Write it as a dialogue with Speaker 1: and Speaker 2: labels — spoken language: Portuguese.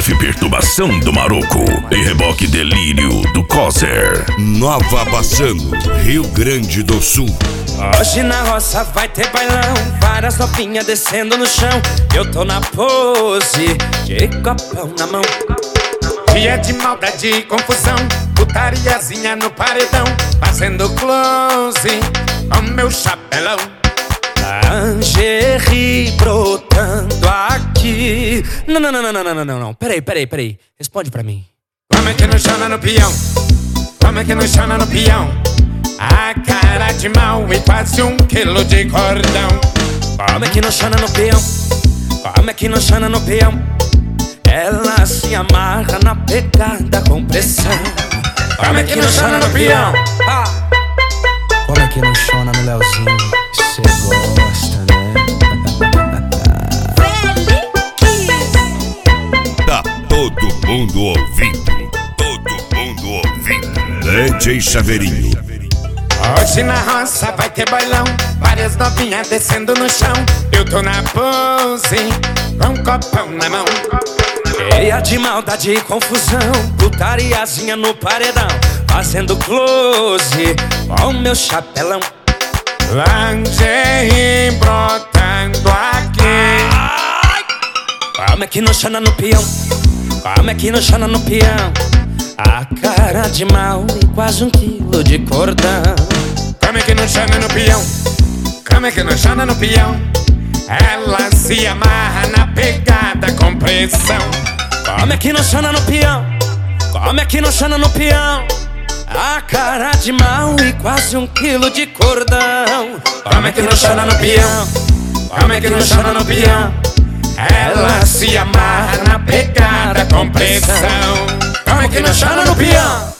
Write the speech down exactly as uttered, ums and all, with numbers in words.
Speaker 1: F Perturbação do Maroco e Reboque Delírio do Coser.
Speaker 2: Nova Bassano, Rio Grande do Sul.
Speaker 3: Hoje na roça vai ter bailão, várias novinhas descendo no chão. Eu tô na pose de copão na mão.
Speaker 4: Dia de maldade e confusão, putariazinha no paredão, fazendo close com meu chapelão.
Speaker 3: Lingerie brotando aqui. Não, não, não, não, não, não, não, não. Peraí, peraí, peraí. Responde pra mim.
Speaker 4: Como é que não chama no peão? Como é que não chama no peão? A cara de mal e quase um quilo de cordão.
Speaker 3: Como é que não chama no peão? Como é que não chama no peão? Ela se amarra na pegada com pressão.
Speaker 4: Como é que não chama no peão?
Speaker 3: Ah. Como é que não chama no Leozinho? Cê gosta, né?
Speaker 2: Tá todo mundo ouvindo, todo mundo ouvindo. D J Chaveirinho.
Speaker 4: Hoje na roça vai ter bailão, várias novinhas descendo no chão. Eu tô na pose, com um copão na mão.
Speaker 3: Cheia de maldade e confusão, putariazinha no paredão, fazendo close com meu chapelão.
Speaker 4: Lingerie brotando aqui.
Speaker 3: Ai! Como é que não chama no peão? Como é que não chama no peão? A cara de mal e quase um quilo de cordão.
Speaker 4: Como é que não chama no peão? Como é que não chama no peão? Ela se amarra na pegada com pressão.
Speaker 3: Como é que não chama no peão? Como é que não chama no peão? A cara de mal e quase um quilo de cordão.
Speaker 4: Como é que não chama no peão? Como é que não chama no peão? Ela se amarra na pegada com pressão. Como é que não chama no peão?